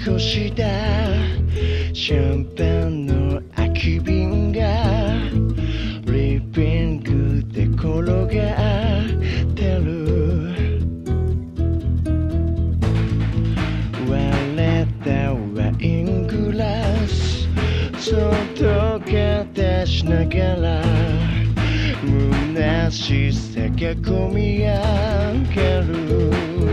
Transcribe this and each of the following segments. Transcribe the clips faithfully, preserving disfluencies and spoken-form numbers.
こしたシャンパンの空き瓶がリビングで転がってる。割れたワイングラスそっと片しながら虚しさが込み上げる。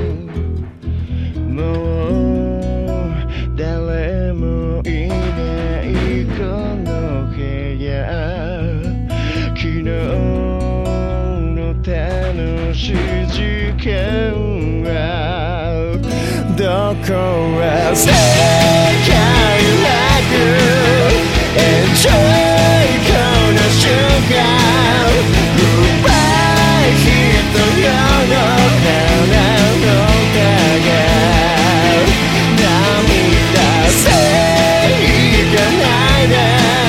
もう誰もいないこの部屋、昨日の楽しい時間はどこへ世界なく Enjoy この瞬間、Goodbye 人よの花の涙せいがないで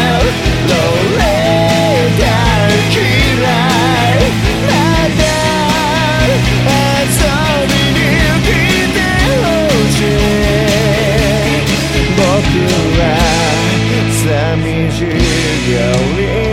Lonely 大嫌いまた遊びに来てほしい。僕は寂しがり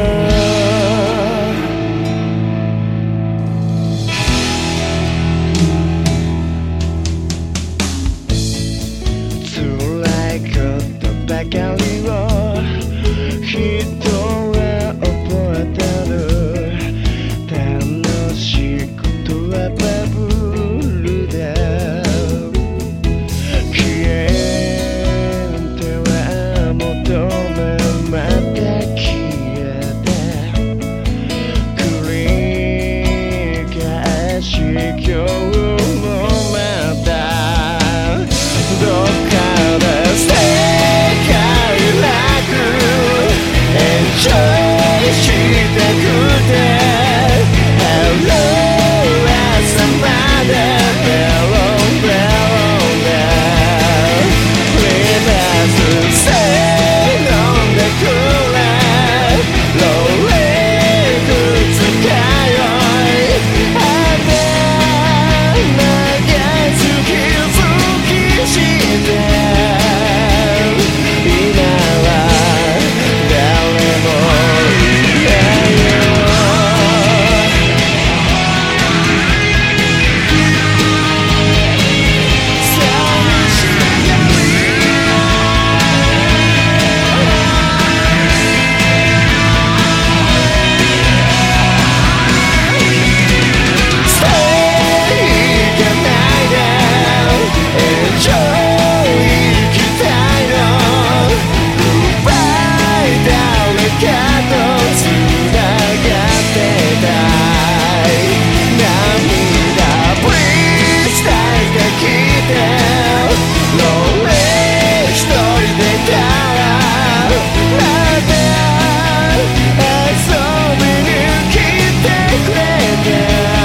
ばかりを人は覚えてる。楽しいことはバブルだ。消えては求めまた消えて繰り返し今日もまたどっかで捨てEnjoy したくて Hello 朝までベロンベロンで Please say 飲んでくれ Lonely 二日酔いあんな長い月好きして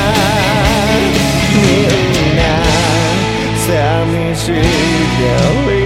寂しがり